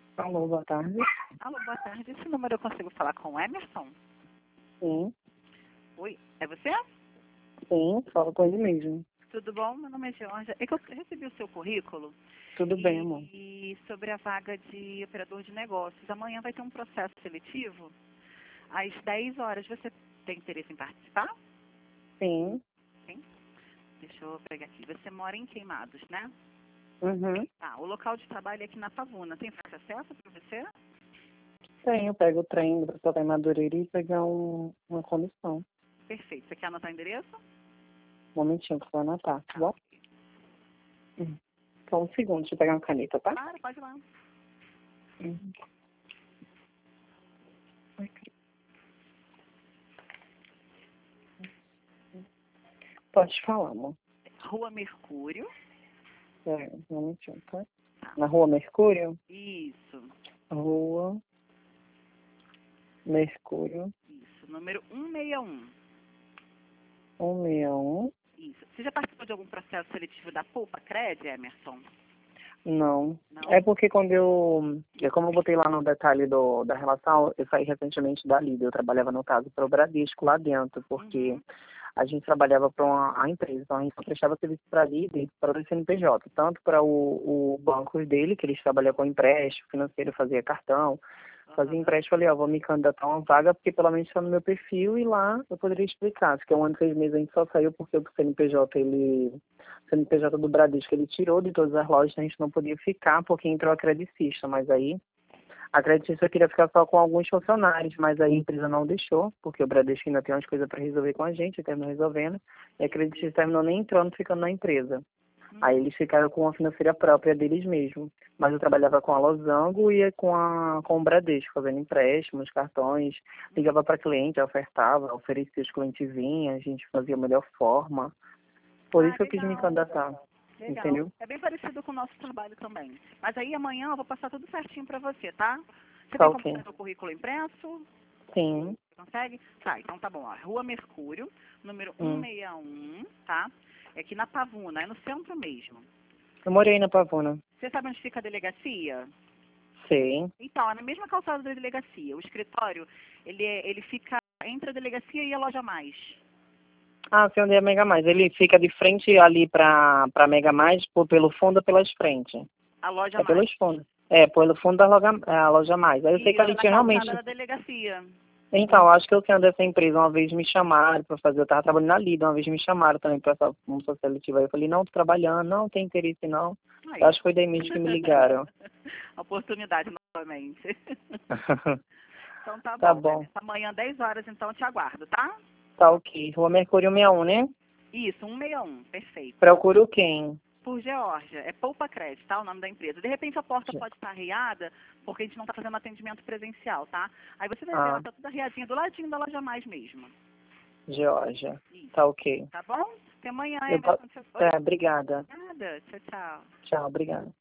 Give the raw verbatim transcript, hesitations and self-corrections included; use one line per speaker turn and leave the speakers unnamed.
Alô, boa tarde.
Alô, boa tarde. Esse número eu consigo falar com o Emerson?
Sim,
Oi, é você?
sim, falo com ele mesmo.
Tudo bom? Meu nome é Georgia. É que eu recebi o seu currículo
Tudo
e,
bem, amor.
e sobre a vaga de operador de negócios. Amanhã vai ter um processo seletivo às dez horas. Você tem interesse em participar?
Sim.
Sim. Deixa eu pegar aqui. Você mora em Queimados, né?
Uhum.
Tá, o local de trabalho é aqui na Pavuna. Tem fácil acesso para você?
Sim, eu pego o trem para soltar em Madureira e pegar um, uma condição.
Perfeito. Você quer anotar o endereço?
Um momentinho que eu vou anotar, tá bom? Uhum. Só um segundo, deixa eu pegar uma caneta, tá?
Claro, pode ir lá.
Uhum. Pode falar, amor.
Rua Mercúrio.
É, um momentinho, tá?
Tá.
Na Rua Mercúrio?
Isso.
Rua Mercúrio,
Isso. Número cento e sessenta e um.
cento e sessenta e um.
Isso. Você já participou de algum processo seletivo da Poupa Cred, Emerson?
Não.
Não?
É porque quando eu, eu como eu botei lá no detalhe do, da relação, eu saí recentemente da Lida. Eu trabalhava, no caso, para o Bradesco lá dentro, porque
Uhum.
a gente trabalhava para uma a empresa. Então, a gente só prestava serviço para a Lida e para o C N P J, tanto para o, o banco dele, que eles trabalham com empréstimo financeiro, fazia cartão, fazia
Aham.
empréstimo. Falei, ó, vou me candidatar a uma vaga, porque pelo menos está no meu perfil e lá eu poderia explicar. Porque um ano e seis meses a gente só saiu porque o C N P J, ele, o C N P J do Bradesco, ele tirou de todas as lojas, a gente não podia ficar porque entrou a credicista, mas aí a credicista queria ficar só com alguns funcionários, mas aí a empresa não deixou, porque o Bradesco ainda tem umas coisas para resolver com a gente, terminou resolvendo, e a credicista terminou nem entrando, ficando na empresa. Aí
Uhum.
eles ficaram com uma financeira própria deles mesmos. Mas eu trabalhava com a Losango e com, a, com o Bradesco, fazendo empréstimos, cartões, ligava para cliente, ofertava, oferecia, os clientes vinham, a gente fazia a melhor forma. Por isso
Ah,
que eu quis me
legal.
candidatar,
Legal.
entendeu?
É bem parecido com o nosso trabalho também. Mas aí amanhã eu vou passar tudo certinho para você, tá? Você
Tá
tem como
ok.
fazer o currículo impresso?
Sim.
Consegue? Tá, então tá bom. Ó. Rua Mercúrio, número cento
Hum.
e sessenta e um, tá? É aqui na Pavuna, é no centro mesmo.
Eu morei na Pavuna.
Você sabe onde fica a delegacia?
Sei.
Então, é na mesma calçada da delegacia. O escritório, ele, é- ele fica entre a delegacia e a loja mais.
Ah, sei onde é a Mega Mais. Ele fica de frente ali para para Mega Mais, por, pelo fundo ou pelas frentes.
A loja
É
mais.
pelos fundos. É, pelo fundo da loja, é, a loja mais. Aí eu sei que
Isso,
ali
é na
tinha
calçada
realmente.
da delegacia.
Então, acho que eu tenho dessa empresa. Uma vez me chamaram para fazer, eu estava trabalhando na Lida, uma vez me chamaram também para essa função seletiva. Aí eu falei, não, tô trabalhando, não tem interesse não.
Aí,
Eu
ó.
acho que foi daí mesmo que me ligaram.
Oportunidade novamente. Então tá
Tá
bom.
bom.
Amanhã, dez horas, então, eu te aguardo, tá?
Tá ok. Rua Mercúrio sessenta e um, né?
Isso, cento e sessenta e um, perfeito.
Procuro quem?
Por Geórgia, é Poupa Crédito, tá? O nome da empresa. De repente a porta pode estar arriada, porque a gente não está fazendo atendimento presencial, tá? Aí você vai ver, ela
Ah,
tá toda arriadinha, do ladinho da loja mais mesmo.
Georgia.
Isso,
Tá ok.
tá bom? Até amanhã,
Eu, po-
Emerson. Oi?
é, obrigada.
Nada, tchau, tchau.
Tchau, obrigada.